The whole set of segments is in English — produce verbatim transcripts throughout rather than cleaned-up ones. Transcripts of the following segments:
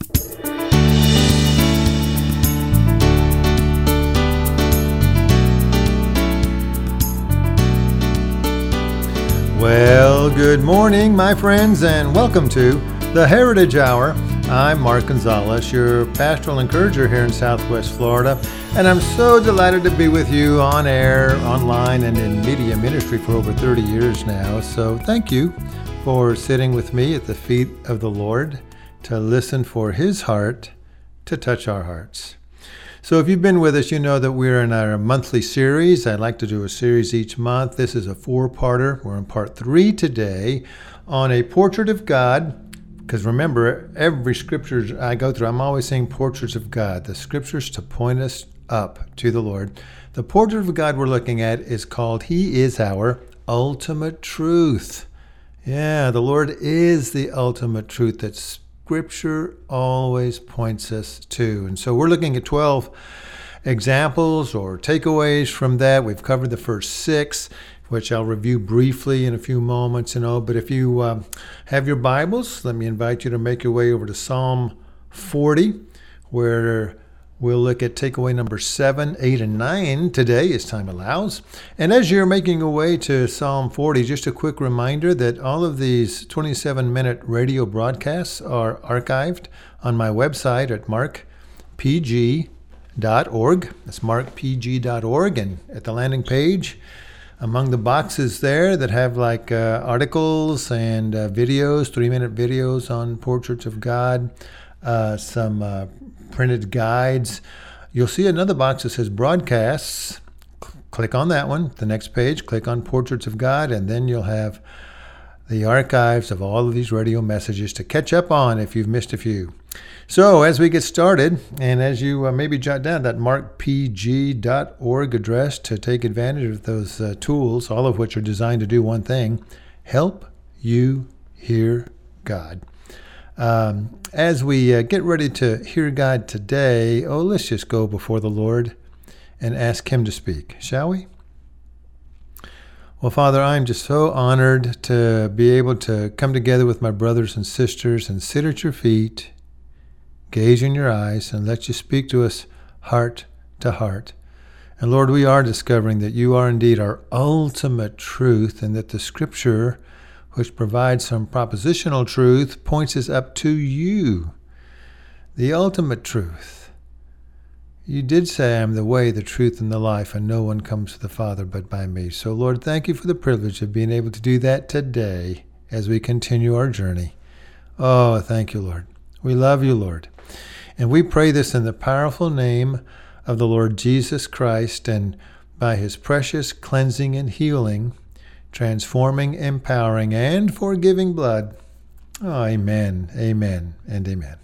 Well, good morning, my friends, and welcome to the Heritage Hour. I'm Mark Gonzalez, your pastoral encourager here in Southwest Florida, and I'm so delighted to be with you on air, online, and in media ministry for over thirty years now. So thank you for sitting with me at the feet of the Lord to listen for His heart to touch our hearts. So if you've been with us, you know that we're in our monthly series. I like to do a series each month. This is a four-parter. We're in part three today on a portrait of God. Because remember, every scripture I go through, I'm always saying portraits of God. The scriptures to point us up to the Lord. The portrait of God we're looking at is called He is our ultimate truth. Yeah, the Lord is the ultimate truth that Scripture always points us to. And so we're looking at twelve examples or takeaways from that. We've covered the first six, which I'll review briefly in a few moments. You know, but if you uh, have your Bibles, let me invite you to make your way over to Psalm forty, where we'll look at takeaway number seven, eight, and nine today, as time allows. And as you're making your way to Psalm forty, just a quick reminder that all of these twenty-seven minute radio broadcasts are archived on my website at mark p g dot org. That's mark p g dot org. And at the landing page, among the boxes there that have like uh, articles and uh, videos, three-minute videos on portraits of God, uh, some uh, printed guides. You'll see another box that says broadcasts. C- click on that one. The next page, click on Portraits of God, and then you'll have the archives of all of these radio messages to catch up on if you've missed a few. So as we get started, and as you uh, maybe jot down that mark p g dot org address to take advantage of those uh, tools, all of which are designed to do one thing, help you hear God. Um, as we uh, get ready to hear God today, oh, let's just go before the Lord and ask Him to speak, shall we? Well, Father, I'm just so honored to be able to come together with my brothers and sisters and sit at your feet, gaze in your eyes, and let you speak to us heart to heart. And Lord, we are discovering that you are indeed our ultimate truth, and that the Scripture, which provides some propositional truth, points us up to you, the ultimate truth. You did say, I am the way, the truth, and the life, and no one comes to the Father but by me. So, Lord, thank you for the privilege of being able to do that today as we continue our journey. Oh, thank you, Lord. We love you, Lord. And we pray this in the powerful name of the Lord Jesus Christ, and by His precious cleansing and healing, transforming, empowering, and forgiving blood. Oh, amen, amen, and amen.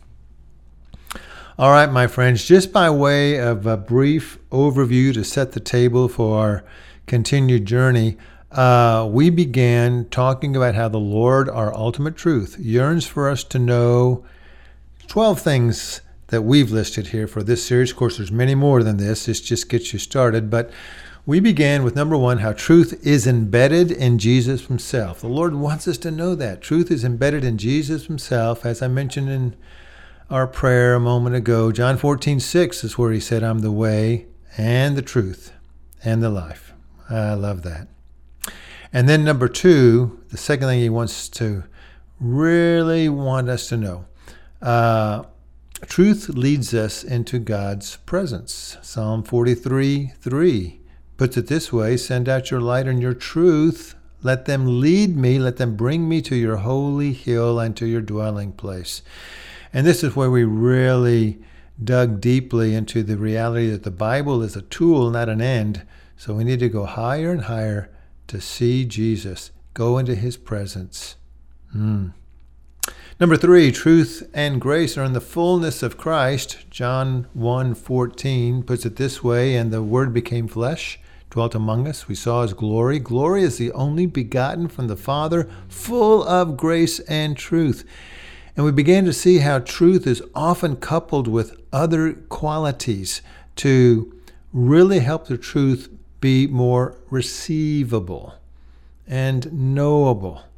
All right, my friends, just by way of a brief overview to set the table for our continued journey, uh, we began talking about how the Lord, our ultimate truth, yearns for us to know twelve things that we've listed here for this series. Of course, there's many more than this. This just gets you started, but we began with number one, how truth is embedded in Jesus Himself. The Lord wants us to know that. Truth is embedded in Jesus Himself. As I mentioned in our prayer a moment ago, John fourteen six is where He said, I'm the way and the truth and the life. I love that. And then number two, the second thing He wants to really want us to know, uh, truth leads us into God's presence. Psalm forty-three three. Puts it this way, send out your light and your truth. Let them lead me. Let them bring me to your holy hill and to your dwelling place. And this is where we really dug deeply into the reality that the Bible is a tool, not an end. So we need to go higher and higher to see Jesus, go into His presence. Mm. Number three, truth and grace are in the fullness of Christ. John one fourteen puts it this way, and the Word became flesh, dwelt among us. We saw His glory. Glory is the only begotten from the Father, full of grace and truth. And we began to see how truth is often coupled with other qualities to really help the truth be more receivable and knowable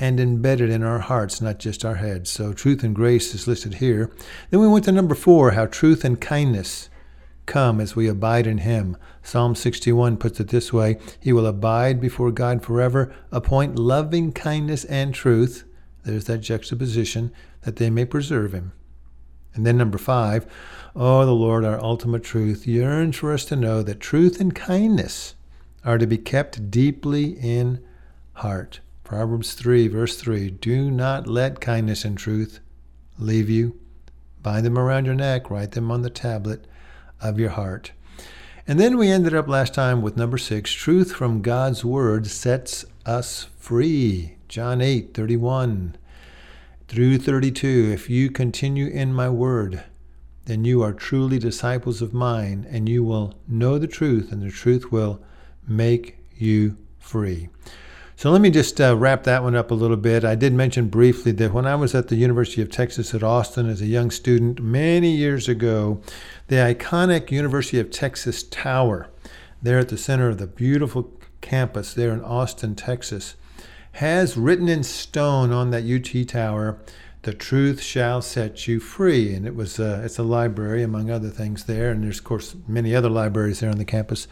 and embedded in our hearts, not just our heads. So truth and grace is listed here. Then we went to number four, how truth and kindness come as we abide in him. Psalm sixty-one puts it this way: he will abide before God forever, appoint loving kindness and truth, there's that juxtaposition, that they may preserve him. And then number five, oh, the Lord, our ultimate truth, yearns for us to know that truth and kindness are to be kept deeply in heart. Proverbs three, verse three, do not let kindness and truth leave you. Bind them around your neck, write them on the tablet of your heart. And then we ended up last time with number six, truth from God's word sets us free. John eight, thirty-one through thirty-two, if you continue in my word, then you are truly disciples of mine, and you will know the truth, and the truth will make you free. So let me just uh, wrap that one up a little bit. I did mention briefly that when I was at the University of Texas at Austin as a young student many years ago, the iconic University of Texas Tower, there at the center of the beautiful campus there in Austin, Texas, has written in stone on that U T tower, the truth shall set you free. And it was uh, it's a library, among other things there. And there's, of course, many other libraries there on the campus.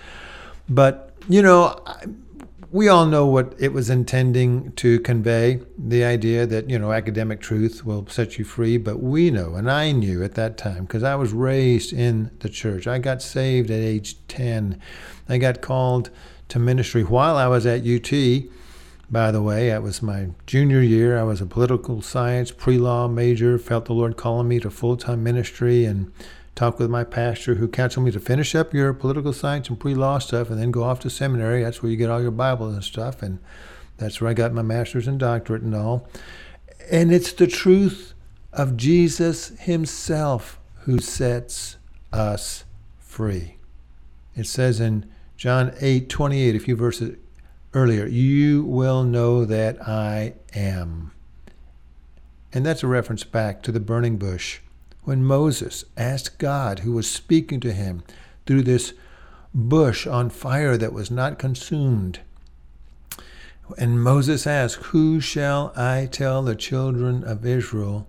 But, you know, I, we all know what it was intending to convey, the idea that, you know, academic truth will set you free. But we know, and I knew at that time, because I was raised in the church. I got saved at age ten. I got called to ministry while I was at U T. By the way, it was my junior year. I was a political science pre-law major, felt the Lord calling me to full-time ministry, and talked with my pastor, who counseled me to finish up your political science and pre-law stuff and then go off to seminary. That's where you get all your Bibles and stuff. And that's where I got my master's and doctorate and all. And it's the truth of Jesus himself who sets us free. It says in John eight twenty-eight, a few verses earlier, you will know that I am. And that's a reference back to the burning bush, when Moses asked God, who was speaking to him through this bush on fire that was not consumed. And Moses asked, who shall I tell the children of Israel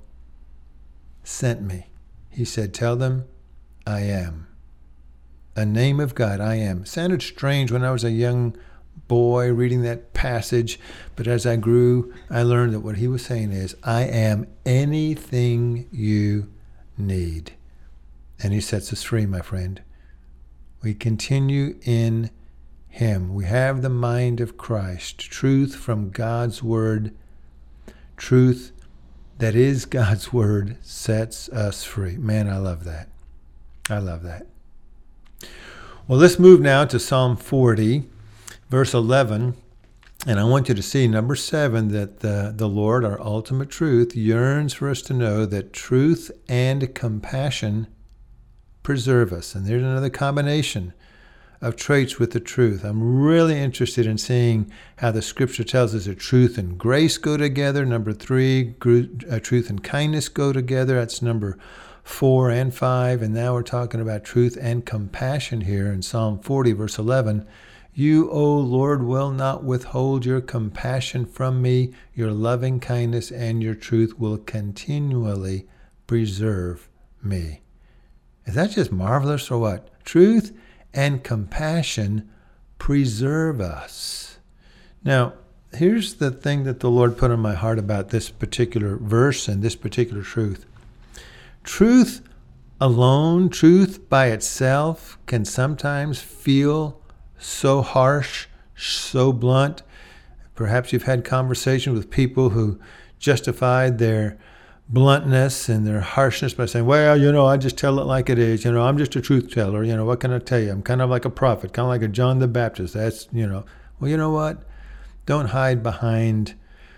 sent me? He said, tell them, I am. A name of God, I am. It sounded strange when I was a young boy reading that passage, but as I grew, I learned that what he was saying is, I am anything you need. And he sets us free, my friend. We continue in him. We have the mind of Christ, truth from God's word, truth that is God's word sets us free. Man, I love that. I love that. Well, let's move now to Psalm forty, verse eleven. And I want you to see, number seven, that the, the Lord, our ultimate truth, yearns for us to know that truth and compassion preserve us. And there's another combination of traits with the truth. I'm really interested in seeing how the scripture tells us that truth and grace go together. Number three, uh, truth and kindness go together. That's number four and five. And now we're talking about truth and compassion here in Psalm forty, verse eleven. You, O Lord, will not withhold your compassion from me. Your loving kindness and your truth will continually preserve me. Is that just marvelous or what? Truth and compassion preserve us. Now, here's the thing that the Lord put on my heart about this particular verse and this particular truth. Truth alone, truth by itself, can sometimes feel so harsh, so blunt. Perhaps you've had conversation with people who justified their bluntness and their harshness by saying, well, you know, I just tell it like it is. You know, I'm just a truth teller. You know, what can I tell you? I'm kind of like a prophet, kind of like a John the Baptist. That's, you know, well, you know what? Don't hide behind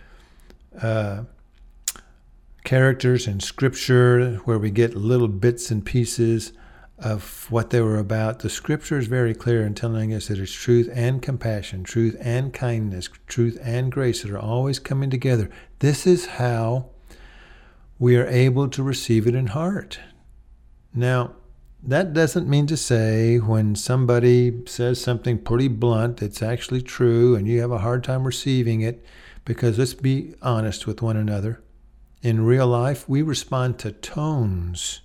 uh, characters in Scripture where we get little bits and pieces of what they were about. The Scripture is very clear in telling us that it's truth and compassion, truth and kindness, truth and grace that are always coming together. This is how we are able to receive it in heart. Now, that doesn't mean to say when somebody says something pretty blunt that's actually true and you have a hard time receiving it, Because let's be honest with one another. In real life, we respond to tones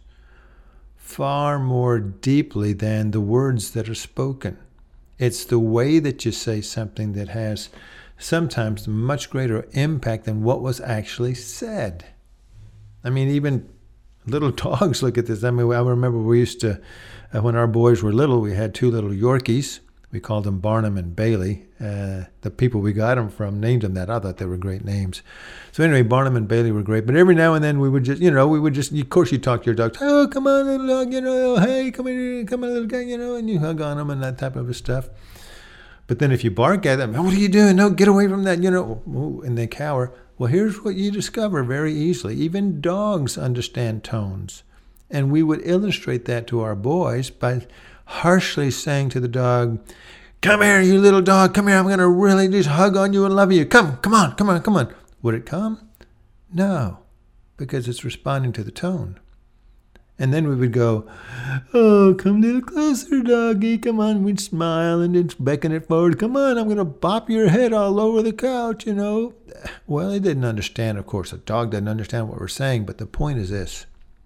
far more deeply than the words that are spoken. It's the way that you say something that has sometimes much greater impact than what was actually said. I mean, even little dogs look at this. I mean, I remember we used to, uh, when our boys were little, we had two little Yorkies. We called them Barnum and Bailey. Uh, the people we got them from named them that. I thought they were great names. So anyway, Barnum and Bailey were great. But every now and then we would just, you know, we would just, of course you talk to your dog. Oh, come on, little dog, you know, oh, hey, come here, come on, little guy, you know, and you hug on them and that type of stuff. But then if you bark at them, what are you doing? No, get away from that, you know, and they cower. Well, here's what you discover very easily. Even dogs understand tones. And we would illustrate that to our boys by harshly saying to the dog, come here, you little dog, come here, I'm going to really just hug on you and love you. Come, come on, come on, come on. Would it come? No, because it's responding to the tone. And then we would go, oh, come a little closer, doggy, come on. We'd smile and then beckon it forward. Come on, I'm going to bop your head all over the couch, you know. Well, they didn't understand, of course. A dog doesn't understand what we're saying, but the point is this.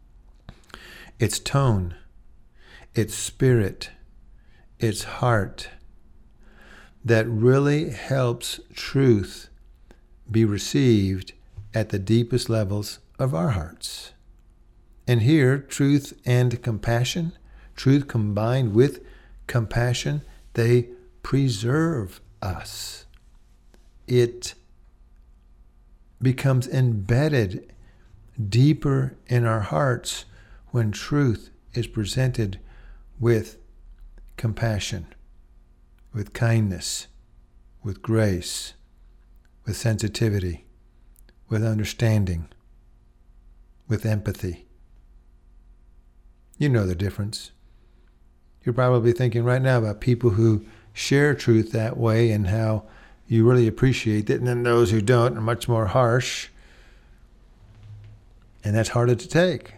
It's tone. It's spirit, it's heart that really helps truth be received at the deepest levels of our hearts. And here, truth and compassion, truth combined with compassion, they preserve us. It becomes embedded deeper in our hearts when truth is presented with compassion, with kindness, with grace, with sensitivity, with understanding, with empathy. You know the difference. You're probably thinking right now about people who share truth that way and how you really appreciate it, and then those who don't are much more harsh, and that's harder to take.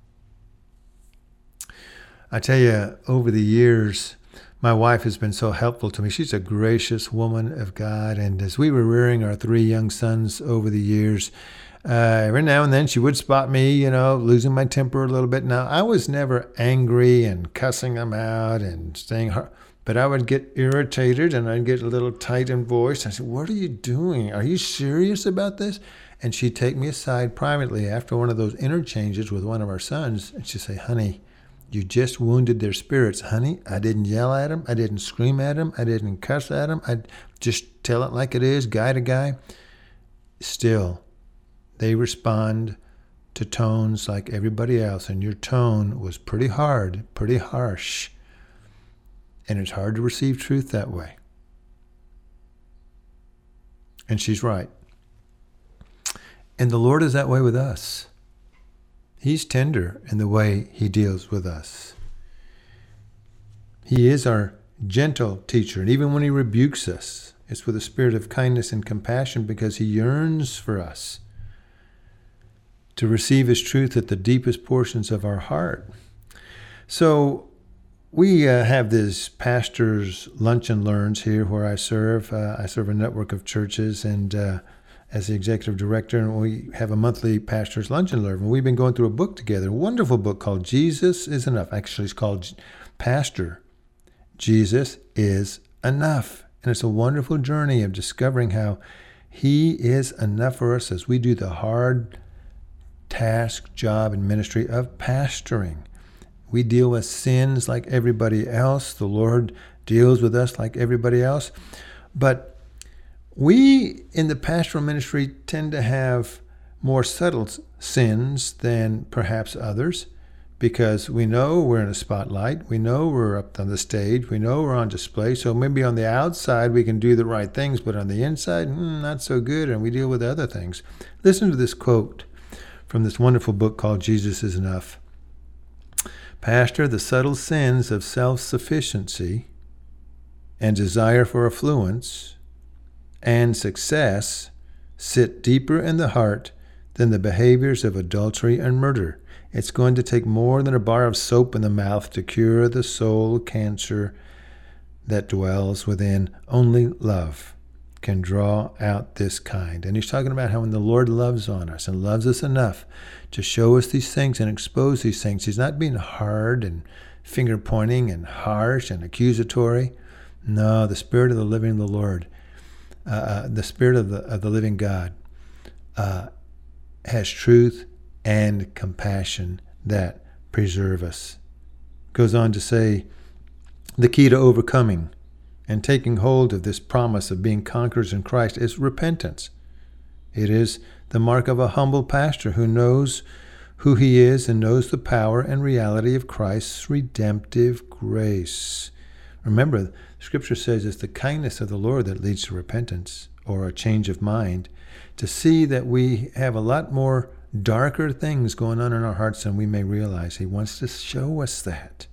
I tell you, over the years, my wife has been so helpful to me. She's a gracious woman of God. And as we were rearing our three young sons over the years, uh, every now and then she would spot me, you know, losing my temper a little bit. Now, I was never angry and cussing them out and saying, but I would get irritated and I'd get a little tight in voice. I said, what are you doing? Are you serious about this? And she'd take me aside privately after one of those interchanges with one of our sons. And she'd say, honey, you just wounded their spirits, honey. I didn't yell at them. I didn't scream at them. I didn't cuss at them. I just tell it like it is, guy to guy. Still, they respond to tones like everybody else. And your tone was pretty hard, pretty harsh. And it's hard to receive truth that way. And she's right. And the Lord is that way with us. He's tender in the way he deals with us. He is our gentle teacher. And even when he rebukes us, it's with a spirit of kindness and compassion because he yearns for us to receive his truth at the deepest portions of our heart. So we uh, have this pastor's lunch and learns here where I serve. Uh, I serve a network of churches and uh, as the executive director, and we have a monthly pastor's lunch and learn. And we've been going through a book together, a wonderful book called Jesus is Enough. Actually, it's called Pastor, Jesus is Enough. And it's a wonderful journey of discovering how he is enough for us as we do the hard task, job, and ministry of pastoring. We deal with sins like everybody else. The Lord deals with us like everybody else. But we in the pastoral ministry tend to have more subtle sins than perhaps others because we know we're in a spotlight. We know we're up on the stage. We know we're on display. So maybe on the outside we can do the right things, but on the inside, mm, not so good, and we deal with other things. Listen to this quote from this wonderful book called Jesus is Enough. Pastor, the subtle sins of self-sufficiency and desire for affluence and success sit deeper in the heart than the behaviors of adultery and murder. It's going to take more than a bar of soap in the mouth to cure the soul cancer that dwells within. Only love can draw out this kind. And he's talking about how when the Lord loves on us and loves us enough to show us these things and expose these things, he's not being hard and finger pointing and harsh and accusatory. No, the Spirit of the living the Lord, uh, the Spirit of the, of the living God uh, has truth and compassion that preserve us. Goes on to say, the key to overcoming and taking hold of this promise of being conquerors in Christ is repentance. It is the mark of a humble pastor who knows who he is and knows the power and reality of Christ's redemptive grace. Remember, Scripture says it's the kindness of the Lord that leads to repentance or a change of mind, to see that we have a lot more darker things going on in our hearts than we may realize. He wants to show us that.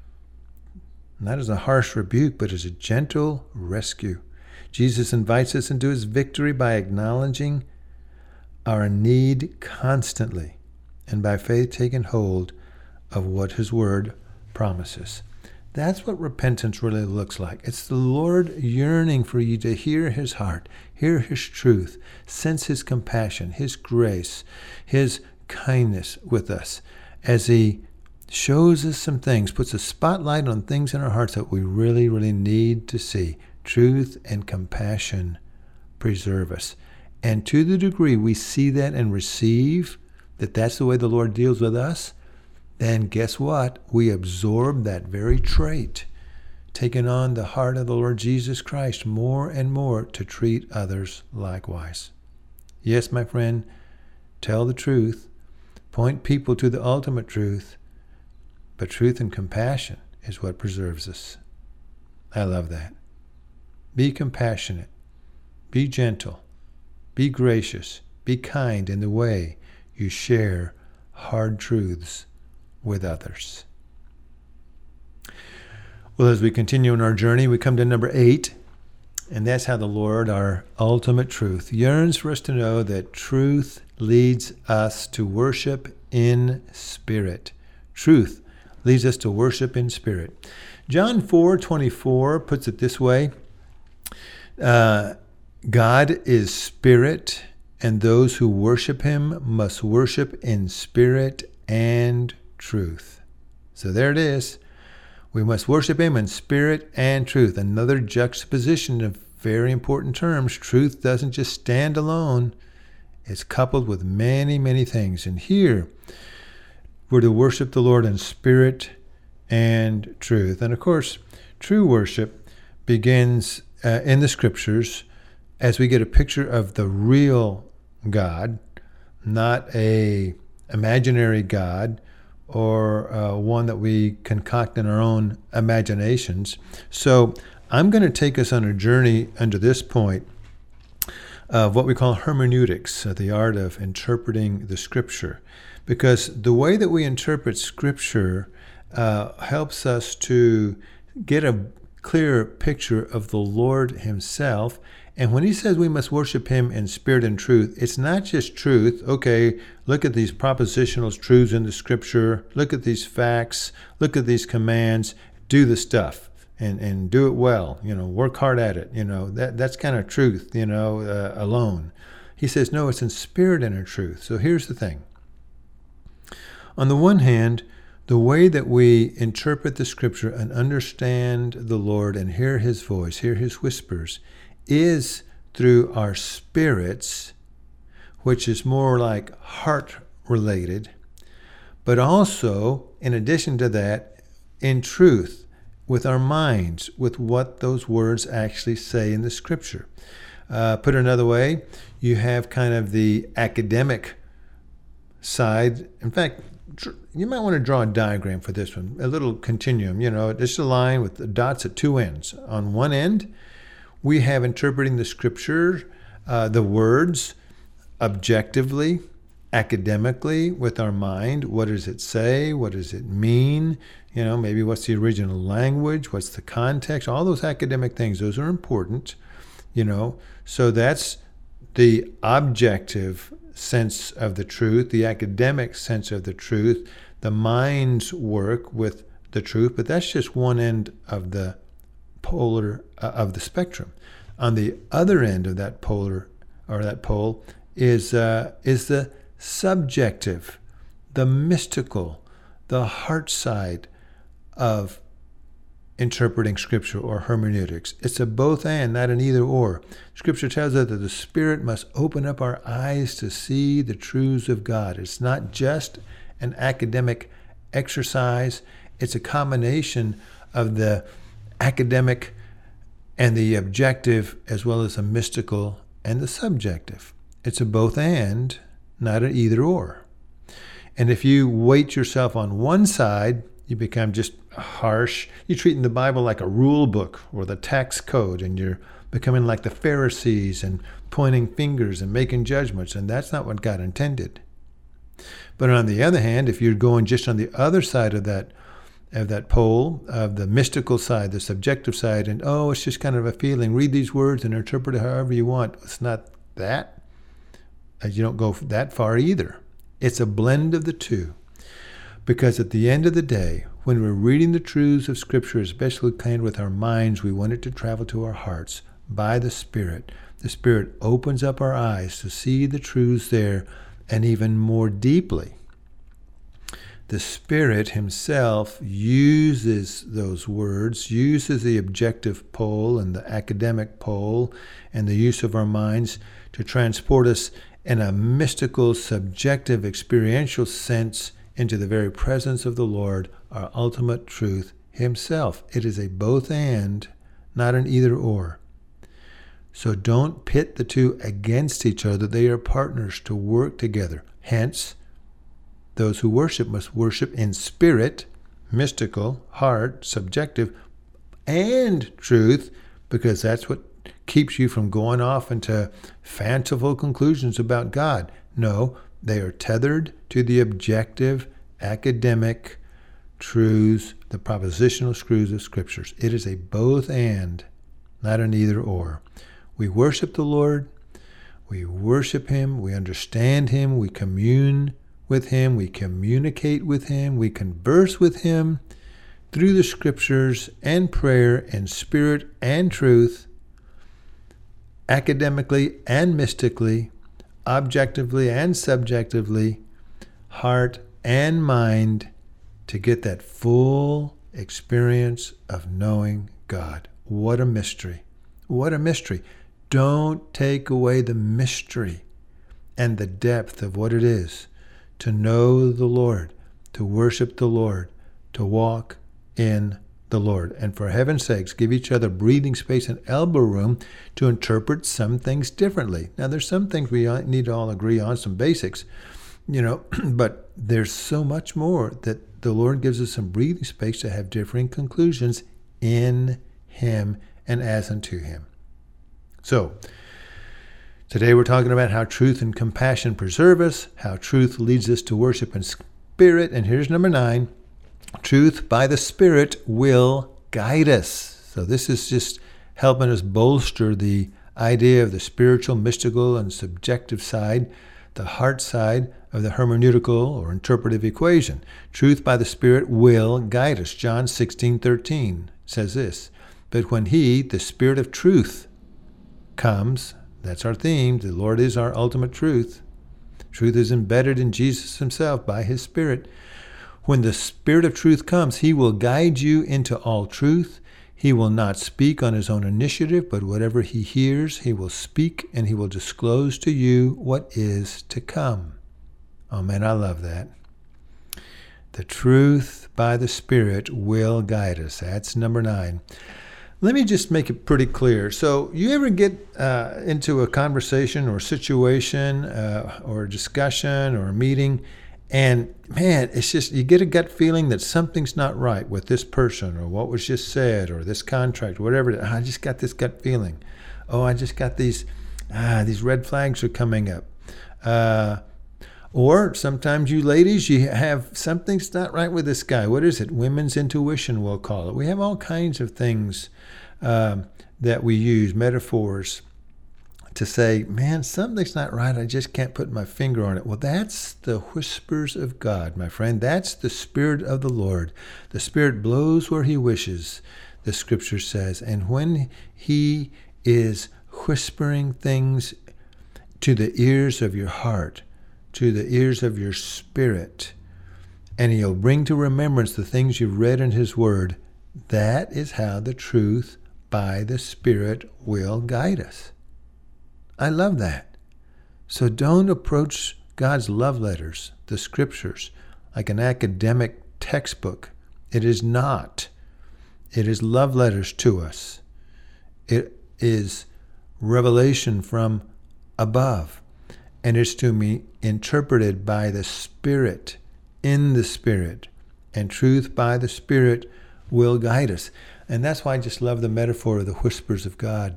Not as a harsh rebuke, but as a gentle rescue. Jesus invites us into his victory by acknowledging our need constantly and by faith taking hold of what his word promises. That's what repentance really looks like. It's the Lord yearning for you to hear his heart, hear his truth, sense his compassion, his grace, his kindness with us as he shows us some things, puts a spotlight on things in our hearts that we really, really need to see. Truth and compassion preserve us. And to the degree we see that and receive that that's the way the Lord deals with us, then guess what? We absorb that very trait, taking on the heart of the Lord Jesus Christ more and more to treat others likewise. Yes, my friend, tell the truth, point people to the ultimate truth, but truth and compassion is what preserves us. I love that. Be compassionate. Be gentle. Be gracious. Be kind in the way you share hard truths with others. Well, as we continue on our journey, we come to number eight, and that's how the Lord, our ultimate truth, yearns for us to know that truth leads us to worship in spirit. Truth leads us to worship in spirit. John four twenty-four puts it this way, uh, God is spirit, and those who worship him must worship in spirit and truth. So there it is. We must worship him in spirit and truth. Another juxtaposition of very important terms. Truth doesn't just stand alone. It's coupled with many, many things. And here, we're to worship the Lord in spirit and truth. And of course, true worship begins uh, in the Scriptures as we get a picture of the real God, not a imaginary God or uh, one that we concoct in our own imaginations. So I'm going to take us on a journey under this point of what we call hermeneutics, uh, the art of interpreting the Scripture. Because the way that we interpret Scripture uh, helps us to get a clear picture of the Lord himself. And when he says we must worship him in spirit and truth, it's not just truth. Okay, look at these propositional truths in the Scripture. Look at these facts. Look at these commands. Do the stuff and, and do it well. You know, work hard at it. You know, that that's kind of truth, you know, uh, alone. He says, no, it's in spirit and in truth. So here's the thing. On the one hand, the way that we interpret the Scripture and understand the Lord and hear his voice, hear his whispers, is through our spirits, which is more like heart-related, but also, in addition to that, in truth, with our minds, with what those words actually say in the Scripture. Uh, put another way, you have kind of the academic side. In fact, you might want to draw a diagram for this one, a little continuum, you know, just a line with the dots at two ends. On one end, we have interpreting the Scripture, uh, the words, objectively, academically, with our mind. What does it say? What does it mean? You know, maybe what's the original language? What's the context? All those academic things, those are important, you know. So that's the objective sense of the truth, the academic sense of the truth, the mind's work with the truth, but that's just one end of the polar uh, of the spectrum. On the other end of that polar or that pole is uh, is the subjective, the mystical, the heart side of interpreting Scripture or hermeneutics. It's a both and, not an either or. Scripture tells us that the Spirit must open up our eyes to see the truths of God. It's not just an academic exercise. It's a combination of the academic and the objective, as well as the mystical and the subjective. It's a both and, not an either or. And if you weight yourself on one side, you become just harsh. You're treating the Bible like a rule book or the tax code, and you're becoming like the Pharisees and pointing fingers and making judgments, and that's not what God intended. But on the other hand, if you're going just on the other side of that of that pole, of the mystical side, the subjective side, and oh, it's just kind of a feeling, read these words and interpret it however you want. It's not that. You don't go that far either. It's a blend of the two. Because at the end of the day, when we're reading the truths of Scripture, especially kind with our minds, we want it to travel to our hearts by the Spirit. The Spirit opens up our eyes to see the truths there, and even more deeply. The Spirit Himself uses those words, uses the objective pole and the academic pole and the use of our minds to transport us in a mystical, subjective, experiential sense into the very presence of the Lord, our ultimate truth Himself. It is a both and, not an either or. So don't pit the two against each other. They are partners to work together. Hence, those who worship must worship in spirit, mystical, heart, subjective, and truth, because that's what keeps you from going off into fanciful conclusions about God. No, they are tethered to the objective, academic truths, the propositional truths of Scriptures. It is a both and, not an either or. We worship the Lord, we worship Him, we understand Him, we commune with Him, we communicate with Him, we converse with Him through the Scriptures and prayer in spirit and truth, academically and mystically, objectively and subjectively, heart and mind, to get that full experience of knowing God. What a mystery. What a mystery. Don't take away the mystery and the depth of what it is to know the Lord, to worship the Lord, to walk in the Lord. And for heaven's sakes, give each other breathing space and elbow room to interpret some things differently. Now, there's some things we need to all agree on, some basics, you know, but there's so much more that the Lord gives us some breathing space to have differing conclusions in Him and as unto Him. So, today we're talking about how truth and compassion preserve us, how truth leads us to worship in spirit, and here's number nine. Truth by the Spirit will guide us. So this is just helping us bolster the idea of the spiritual, mystical, and subjective side, the heart side of the hermeneutical or interpretive equation. Truth by the Spirit will guide us. John sixteen thirteen says this, "But when He, the Spirit of truth, comes," that's our theme, the Lord is our ultimate truth. Truth is embedded in Jesus Himself by His Spirit. When the Spirit of truth comes, He will guide you into all truth. He will not speak on His own initiative, but whatever He hears, He will speak, and He will disclose to you what is to come. Oh man, I love that. The truth by the Spirit will guide us. That's number nine. Let me just make it pretty clear. So you ever get uh, into a conversation or situation uh, or a discussion or a meeting, and man, it's just, you get a gut feeling that something's not right with this person or what was just said or this contract, or whatever. I just got this gut feeling. Oh, I just got these, ah, these red flags are coming up. Uh, or sometimes you ladies, you have something's not right with this guy. What is it? Women's intuition, we'll call it. We have all kinds of things um, that we use, metaphors, to say, man, something's not right. I just can't put my finger on it. Well, that's the whispers of God, my friend. That's the Spirit of the Lord. The Spirit blows where He wishes, the Scripture says. And when He is whispering things to the ears of your heart, to the ears of your spirit, and he'll bring to remembrance the things you've read in his word. That is how the truth by the Spirit will guide us. I love that. So don't approach God's love letters, the scriptures, like an academic textbook. It is not. It is love letters to us. It is revelation from above. And it's to be interpreted by the Spirit, in the Spirit. And truth by the Spirit will guide us. And that's why I just love the metaphor of the whispers of God.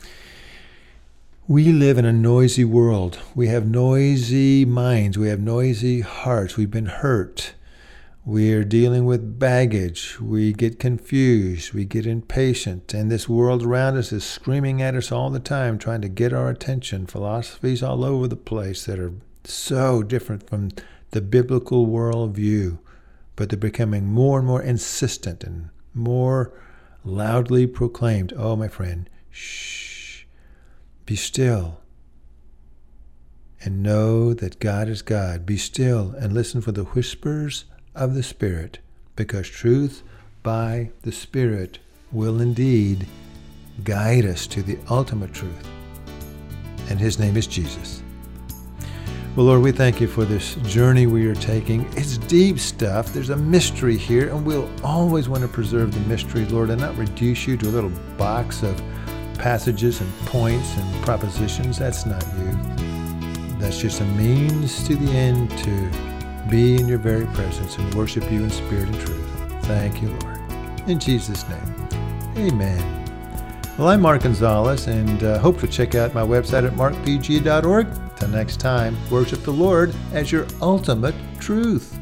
We live in a noisy world. We have noisy minds. We have noisy hearts. We've been hurt. We are dealing with baggage. We get confused. We get impatient. And this world around us is screaming at us all the time, trying to get our attention. Philosophies all over the place that are so different from the biblical worldview. But they're becoming more and more insistent and more loudly proclaimed. Oh, my friend, shh, be still and know that God is God. Be still and listen for the whispers of the Spirit, because truth by the Spirit will indeed guide us to the ultimate truth. And his name is Jesus. Well, Lord, we thank you for this journey we are taking. It's deep stuff. There's a mystery here, and we'll always want to preserve the mystery, Lord, and not reduce you to a little box of passages and points and propositions. That's not you. That's just a means to the end to be in your very presence and worship you in spirit and truth. Thank you, Lord. In Jesus' name, amen. Well, I'm Mark Gonzalez, and uh, hope to check out my website at mark p g dot org. Till next time, worship the Lord as your ultimate truth.